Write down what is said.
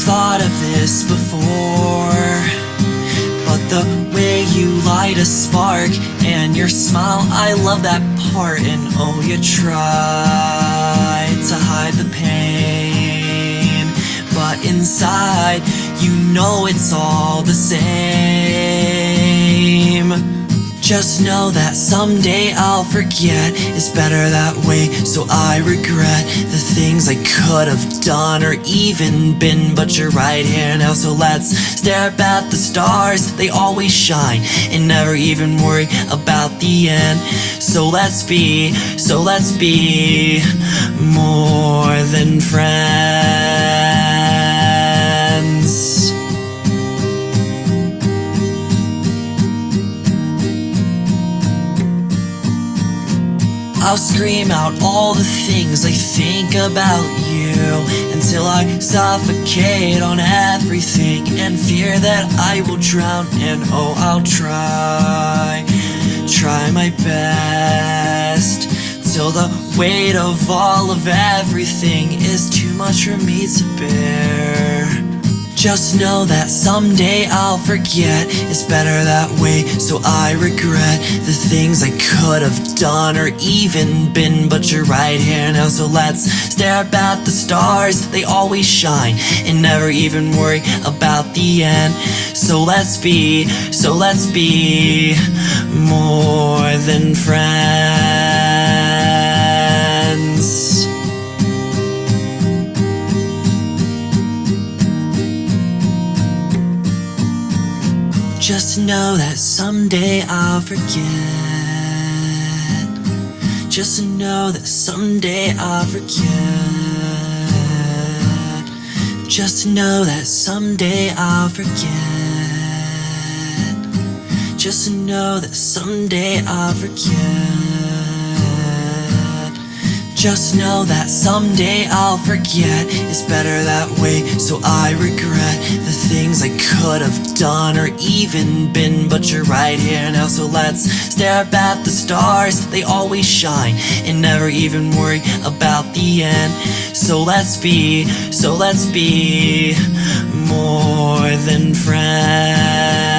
thought of this before, but the way you light a spark and your smile, I love that part. And oh, you try to hide the pain, but inside you know it's all the same. Just know that someday I'll forget. It's better that way, so I regret the things I could have done or even been. But you're right here now, so let's stare up at the stars. They always shine and never even worry about the end. So let's be more than friends. I'll scream out all the things I think about you until I suffocate on everything and fear that I will drown. And oh, I'll try my best till the weight of all of everything is too much for me to bear. Just know that someday I'll forget. It's better that way, so I regret the things I could have done or even been. But you're right here now, so let's stare up at the stars. They always shine and never even worry about the end. So let's be more than friends. Just know that someday I'll forget. Just know that someday I'll forget. Just know that someday I'll forget. Just know that someday I'll forget. Just know that someday I'll forget. It's better that way, so I regret the things I could have done or even been. But you're right here now, so let's stare up at the stars. They always shine and never even worry about the end. So let's be more than friends.